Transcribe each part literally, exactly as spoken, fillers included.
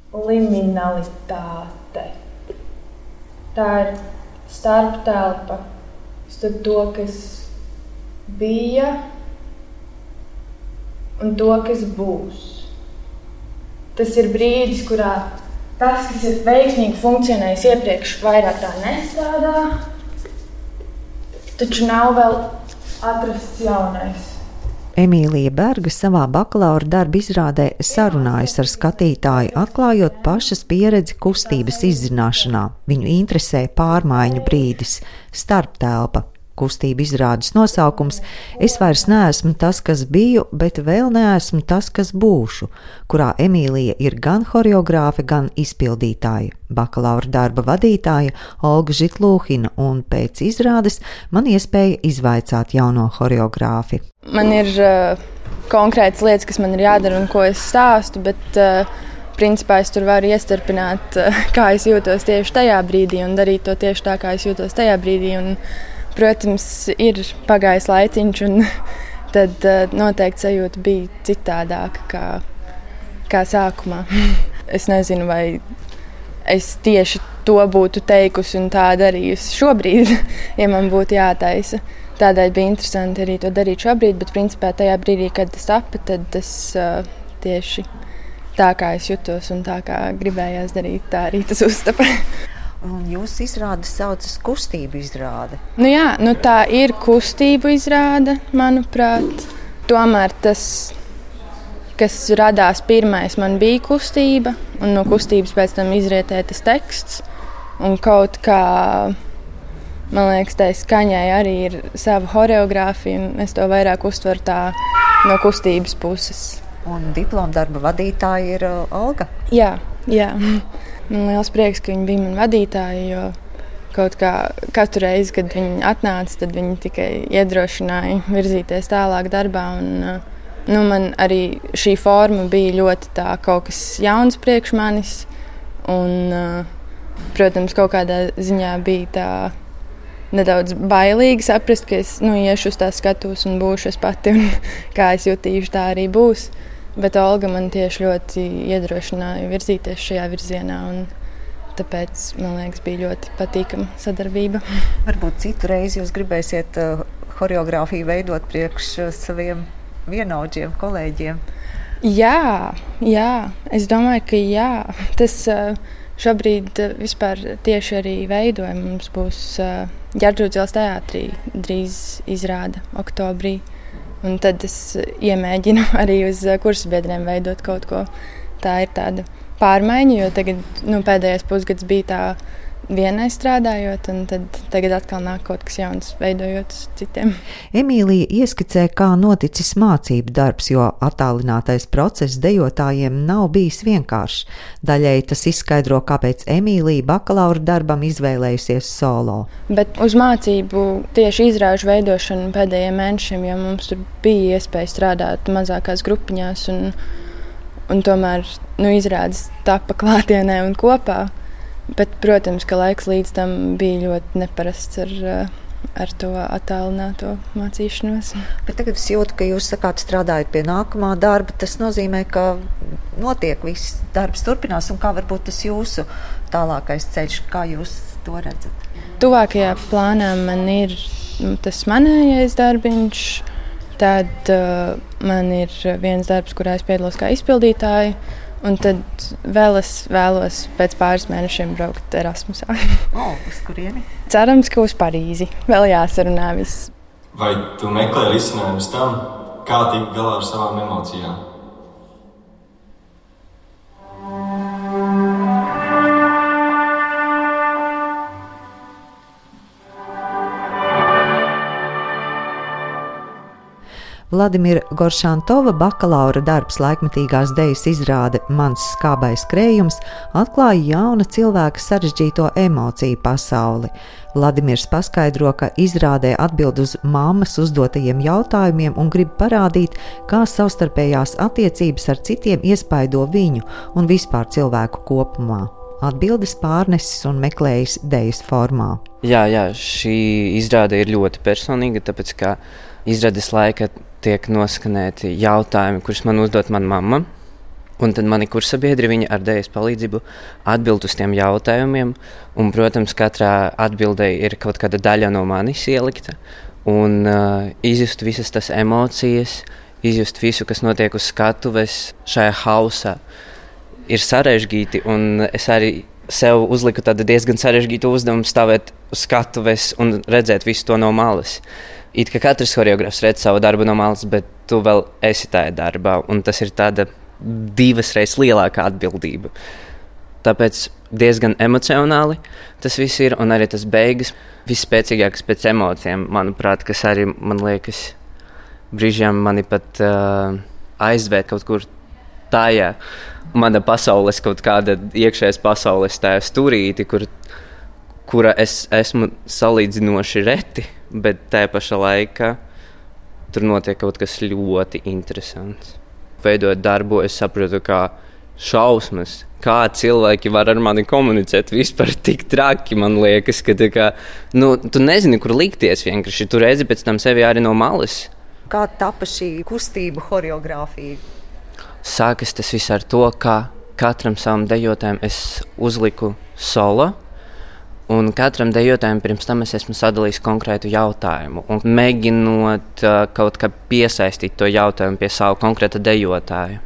liminalitāte. Tā ir starptelpa starp to, kas bija un to, kas būs. Tas ir brīdis, kurā tas, kas ir veiksmīgi funkcionējis iepriekš, vairāk tā nestrādā, taču nav vēl atrasts jaunais. Emīlija Berga savā bakalaura darba izrādē sarunājas ar skatītāju, atklājot pašas pieredzi kustības izzināšanā. Viņu interesē pārmaiņu brīdis, starptelpa. Kustība izrādes nosaukums Es vairs neesmu tas, kas biju, bet vēl neesmu tas, kas būšu, kurā Emīlija ir gan horeogrāfe, gan izpildītāja, bakalaura darba vadītāja Olga Žitlūhina, un pēc izrādes man iespēja izvaicāt jauno horeogrāfi. Man ir uh, konkrētas lietas, kas man ir jādara un ko es stāstu, bet uh, principā es tur varu iestarpināt, uh, kā es jūtos tieši tajā brīdī un darīt to tieši tā, kā es jūtos tajā brīdī. Un, protams, ir pagājis laiciņš, un tad uh, noteikti sajūta bija citādāka kā, kā sākumā. Es nezinu, vai es tieši to būtu teikusi un tā darījusi šobrīd, ja man būtu jātaisa. Tādēļ bija interesanti arī to darīt šobrīd, bet principā tajā brīdī, kad tas tapa, tad tas uh, tieši tā, kā es jutos un tā, kā gribējās darīt, tā arī tas uztapa. Un jūsu izrāde saucas kustību izrāde. Nu jā, nu tā ir kustību izrāde, manuprāt. Tomēr tas, kas radās pirmais, man bija kustība, un no kustības pēc tam izrietēja tas teksts. Un kaut kā, man liekas, tai skaņai arī ir sava horeogrāfija, un es to vairāk uztveru tā no kustības puses. Un diplomdarba vadītāja ir Olga? Jā, jā. Man liels prieks, ka viņi bija mani vadītāji, jo kaut kā katru reizi, kad viņi atnāca, tad viņi tikai iedrošināja virzīties tālāk darbā. Un, nu, man arī šī forma bija ļoti tā kaut kas jauns priekš manis. Un, protams, kaut kādā ziņā bija tā nedaudz bailīgi saprast, ka es nu, iešu uz tās skatuves un būšu es pati, un kā es jutīšu, tā arī būs. Bet Olga man tieši ļoti iedrošināja virzīties šajā virzienā, un tāpēc, man liekas, bija ļoti patīkama sadarbība. Varbūt citu reizi jūs gribēsiet uh, horeogrāfiju veidot priekš uh, saviem vienaudžiem, kolēģiem? Jā, jā, es domāju, ka jā. Tas uh, šobrīd uh, vispār tieši arī veidoja. Mums būs uh, Ģertrūdes ielas teātrī drīz izrāda oktobrī. Un tad es iemēģinu arī uz kursabiedriem veidot kaut ko. Tā ir tāda pārmaiņa, jo tagad, nu, pēdējais pusgads bija tā vienai strādājot, un tad tagad atkal nāk kaut kas jauns, veidojot uz citiem. Emīlija ieskicē, kā noticis mācību darbs, jo attālinātais process dejotājiem nav bijis vienkāršs. Daļēji tas izskaidro, kāpēc Emīlija bakalaura darbam izvēlējusies solo. Bet uz mācību tieši izrāžu veidošanu pēdējiem mēnešiem, jo mums tur bija iespēja strādāt mazākās grupiņās, un, un tomēr nu, izrādes tapa klātienē un kopā. Bet, protams, ka laiks līdz tam bija ļoti neparasts ar, ar to attālināto mācīšanos. Bet tagad es jūtu, ka jūs sakāt, strādājat pie nākamā darba. Tas nozīmē, ka notiek viss darbs turpinās, un kā varbūt tas jūsu tālākais ceļš, kā jūs to redzat? Tuvākajā plānā man ir tas manējais darbiņš. Tad uh, man ir viens darbs, kurā es piedalos kā izpildītāja. Un tad vēl es vēlos pēc pāris mēnešiem braukt Erasmusā. O, uz kurieni? Cerams, ka uz Parīzi. Vēl jāsarunā viss. Vai tu meklē risinājumus tam, kā tikt galā ar savām emocijām? Vladimira Goršantova bakalaura darbs laikmetīgās dejas izrāde Mans skābais krējums atklāja jauna cilvēka sarežģīto emociju pasauli. Vladimirs paskaidro, ka izrādē atbild uz mammas uzdotajiem jautājumiem un grib parādīt, kā savstarpējās attiecības ar citiem iespaido viņu un vispār cilvēku kopumā. Atbildes pārnesis un meklējis dejas formā. Jā, jā, šī izrāde ir ļoti personīga, tāpēc, ka izrādes laika tiek noskanēti jautājumi, kurus man uzdot mana mamma. Un tad mani kursabiedri viņi ar dēļas palīdzību atbild uz tiem jautājumiem. Un, protams, katrā atbildē ir kaut kāda daļa no manis ielikta. Un uh, izjust visas tas emocijas, izjust visu, kas notiek uz skatuves šajā hausā, ir sarežģīti. Un es arī sev uzliku tādu diezgan sarežģītu uzdevumu stāvēt uz skatuves un redzēt visu to no malas. It kā katrs choreogrāfs redz savu darbu no malas, bet tu vēl esi tajā darbā. Un tas ir tāda divas reizes lielāka atbildība. Tāpēc diezgan emocionāli tas viss ir, un arī tas beigas visspēcīgākas pēc emocijām, manuprāt, kas arī, man liekas, brīžiem mani pat uh, aizvērt kaut kur tajā. Mana pasaules kaut kāda iekšējais pasaules tajā stūrīti, kur, kura es esmu salīdzinoši reti, bet tajā pašā laikā tur notiek kaut kas ļoti interesants. Veidot darbu, es saprotu, kā šausmas, kā cilvēki var ar mani komunicēt vispār tik traki, man liekas, ka tā kā, nu, tu nezini, kur likties vienkārši, tu redzi pēc tam sevi arī no malas. Kā tapa šī kustību choreogrāfija? Sākas tas viss ar to, ka katram savam dejotājam es uzliku solo, un katram dejotājam pirms tam es esmu sadalījis konkrētu jautājumu, un mēģinot uh, kaut kā piesaistīt to jautājumu pie savu konkrēta dejotāju.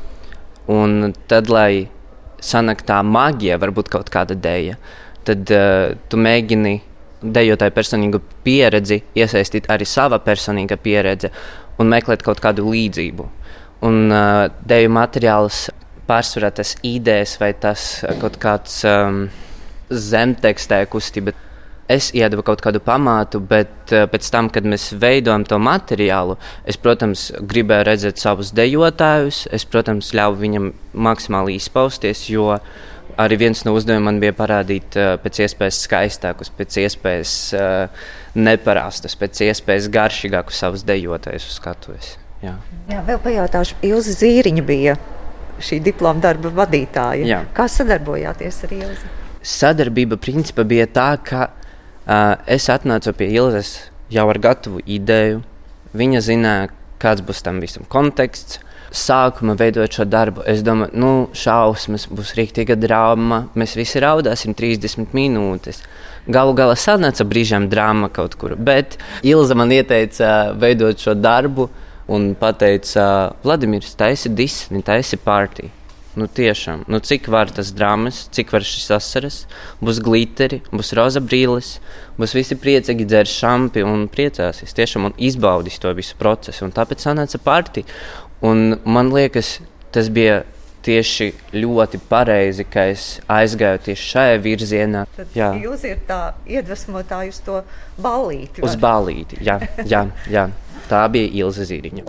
Un tad, lai sanāk tā maģija, varbūt kaut kāda deja, tad uh, tu mēģini dejotāju personīgu pieredzi iesaistīt arī sava personīga pieredze un meklēt kaut kādu līdzību. Un uh, deju materiāls pārsvarā tas idejas vai tas uh, kaut kāds um, zemtekstē kustība. Es iedevu kaut kādu pamātu, bet uh, pēc tam, kad mēs veidojam to materiālu, es, protams, gribēju redzēt savus dejotājus, es, protams, ļauju viņam maksimāli izpausties, jo arī viens no uzdevumiem man bija parādīt uh, pēc iespējas skaistākus, pēc iespējas uh, neparastus, pēc iespējas garšīgākus savus dejotājus uz skatuves. Jā. Jā, vēl pajautāšu, Ilze Zīriņa bija šī diploma darba vadītāja. Jā. Kā sadarbojāties ar Ilzi? Sadarbība principā bija tā, ka uh, es atnācu pie Ilzes jau ar gatavu ideju. Viņa zināja, kāds būs tam visam konteksts. Sākumā veidojot šo darbu, es domāju, nu, šausmas, būs rīktīga drāma, mēs visi raudāsim trīsdesmit minūtes. Galu galā sanāca brīžām drāma kaut kur, bet Ilze man ieteica veidot šo darbu un pateica, Vladimirs, taisi disni, taisi partiju. Nu tiešām, nu cik var tas drāmas, cik var šis asaras, būs gliteri, būs roza brīles, būs visi priecīgi dzers šampi un priecāsies tiešām un izbaudīs to visu procesu. Un tāpēc sanāca partija. Un man liekas, tas bija tieši ļoti pareizi, ka es aizgāju tieši šajā virzienā. Tad jūs ir tā iedvesmotāji uz to ballīti. Var? Uz ballīti, jā, jā, jā. Tā bija Ilze Zīriņa.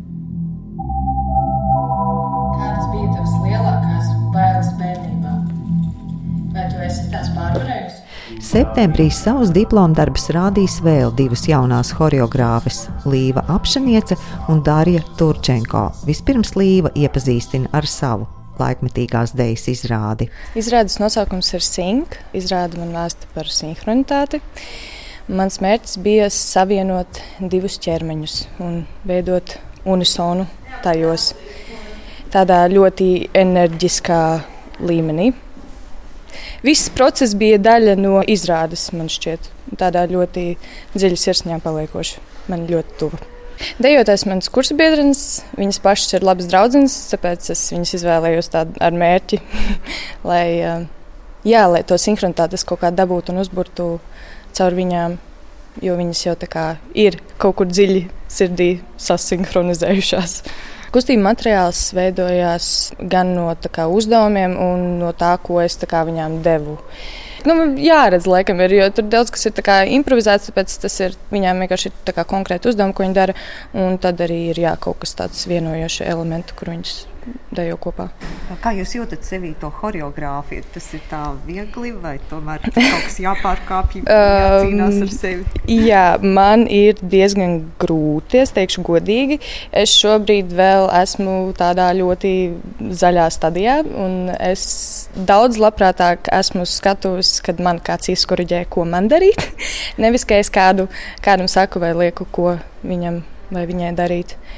Kādas bija tavas lielākās bailes bērnībā? Vai tu esi tās pārvarējusi? Septembrī savus diplomdarbus rādīs vēl divas jaunās choreogrāfes – Līva Apšaniece un Darja Turčenko. Vispirms Līva iepazīstina ar savu laikmetīgās dejas izrādi. Izrādes nosaukums ir Sync. Izrāde man vēsta par sinhronitāti. Mans mērķis bija savienot divus ķermeņus un veidot unisonu tajos. Tādā ļoti enerģiskā līmenī. Viss process bija daļa no izrādes, man šķiet. Tādā ļoti dziļi sirsniņā paliekoši. Man ļoti tuva. Dejotājs mans kursabiedrenis, viņas pašas ir labas draudzenes, tāpēc es viņas izvēlējos tādu ar mērķi, lai, jā, lai to sinhronitātes kaut kā dabūtu un uzburtu caur viņām, jo viņas jau tā kā ir kaut kur dziļi sirdī sasinhronizējušās. Kustība materiāls veidojās gan no tā kā uzdevumiem un no tā, ko es tā kā viņām devu. Nu, jāredz, laikam, ir, jo tur daudz kas ir tā kā improvizēts, tāpēc tas ir viņām vienkārši tā kā konkrēti uzdevumi, ko viņi dara, un tad arī ir jā, kaut kas tāds vienojoši elementi, kur viņas dejo kopā. Kā jūs jūtat sevī to choreogrāfiju? Tas ir tā viegli vai tomēr kaut kas jāpārkāpj, jācīnās ar sevi? Jā, man ir diezgan grūti, es teikšu godīgi. Es šobrīd vēl esmu tādā ļoti zaļā stadijā, un es daudz labprātāk esmu skatuves, kad man kāds izkoriģē, ko man darīt. Nevis, ka es kādu, kādam saku vai lieku, ko viņam vai viņai darīt.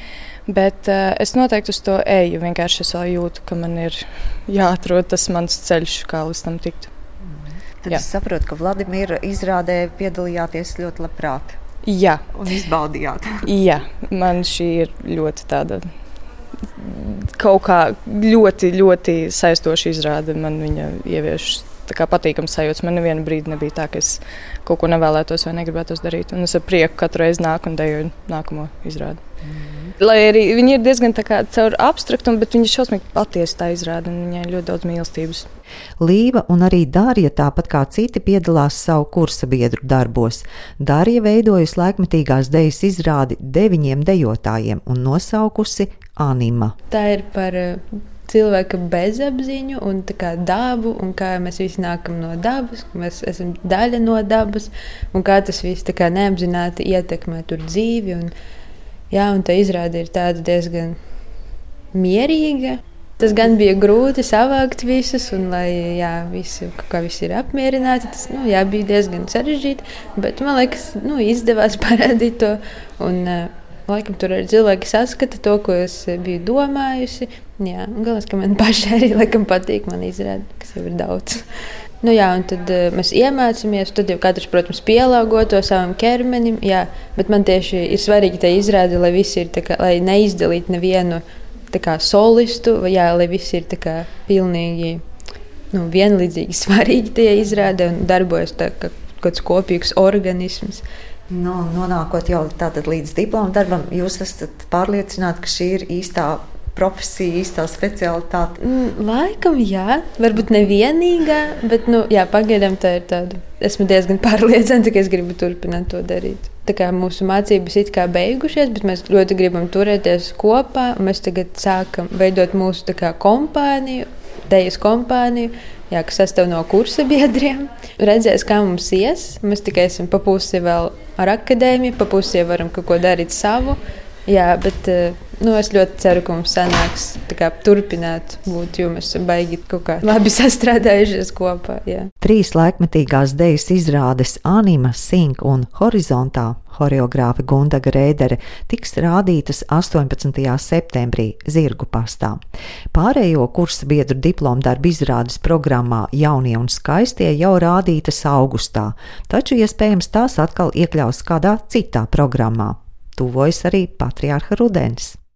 Bet uh, es noteikti uz to eju. Vienkārši es vēl jūtu, ka man ir jāatrod tas mans ceļš, kā līdz tam tikt. Tad Jā. Es saprotu, ka Vladimira izrādē piedalījāties ļoti labprāt. Jā. Un izbaudījāt. Jā, man šī ir ļoti tāda kaut kā ļoti, ļoti saistoša izrāde. Man viņa ievieš tā kā patīkams sajūts. Man nevienu brīdi nebija tā, ka es kaut ko nevēlētos vai negribētos darīt. Un es ar prieku katru reizi nāku un dejoju nākamo izrādi. Mm. Lai arī viņi ir diezgan tā kā caur abstraktumu, bet viņi ir šausmīgi patiesi tā izrāda un viņai ir ļoti daudz mīlestības. Līva un arī Darija, tāpat kā citi, piedalās savu kursa biedru darbos. Darija veidojusi laikmetīgās dejas izrādi deviņiem dejotājiem un nosaukusi Anima. Tā ir par cilvēka bezapziņu un tā kā dabu, un kā mēs visi nākam no dabas, mēs esam daļa no dabas, un kā tas viss tā kā neapzināti ietekmē tur dzīvi. Un, jā, un tā izrāde ir tāda diezgan mierīga. Tas gan bija grūti savākt visus, un lai jā, visi, kā visi ir apmierināti, tas nu, jā, bija diezgan sarežģīti, bet man liekas, nu, izdevās parādīt to. Un, laikam tur arī cilvēki saskata to, ko es biju domājusi. Jā, un galvenais, ka man pašai arī laikam patīk man izrādi, kas jau ir daudz. Nu jā, un tad uh, mēs iemācāmies, tad jau katrs, protams, pielāgo to savam ķermenim, jā, bet man tieši ir svarīgi tā izrāde, lai visi ir tā kā, lai neizdalīt nevienu tā kā solistu, jā, lai visi ir tā kā pilnīgi, nu, vienlīdzīgi svarīgi tie izrāde un darbojas tā kā kāds kopīgs organisms. Nu, nonākot jau tātad līdz diploma darbam, jūs esat pārliecināti, ka šī ir īstā profesija, īstā specialitāte? Mm, laikam jā, varbūt nevienīgā, bet nu, jā, pagaidām tā ir tāda. Esmu diezgan pārliecināta, ka es gribu turpināt to darīt. Tā kā mūsu mācības it kā beigušies, bet mēs ļoti gribam turēties kopā. Mēs tagad sākam veidot mūsu tā kā kompāniju, dejas kompāniju, jā, kas sastāv no kursa biedriem. Redzēs, kā mums ies. Mēs tikai esam pa pusi vēl ar akadēmiju, pa pusi varam kaut ko darīt savu. Jā, bet nu, es ļoti ceru, ka mums sanāks kā, turpināt būt, jo mēs esam baigi kaut kā labi sastrādājušies kopā. Jā. Trīs laikmetīgās dejas izrādes Anima, Sink un Horizontā horeogrāfe Gundaga Rēdere tiks rādītas astoņpadsmitajā septembrī Zirgu pastā. Pārējo kursa biedru diplomdarbu izrādes programmā Jaunie un skaistie jau rādītas augustā, taču iespējams tās atkal iekļaus kādā citā programmā. Tuvojas arī Patriarha rudens.